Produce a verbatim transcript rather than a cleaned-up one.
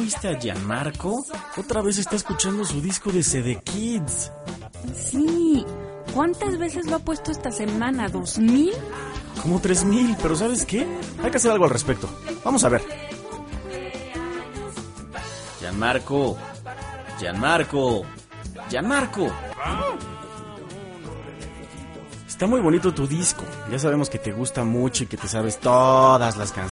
viste a Gianmarco? Otra vez está escuchando su disco de C D Kids. Sí. ¿Cuántas veces lo ha puesto esta semana? ¿Dos mil? Como tres mil, pero ¿sabes qué? Hay que hacer algo al respecto. Vamos a ver. Gianmarco. Gianmarco. Gianmarco. Está muy bonito tu disco. Ya sabemos que te gusta mucho y que te sabes todas las canciones.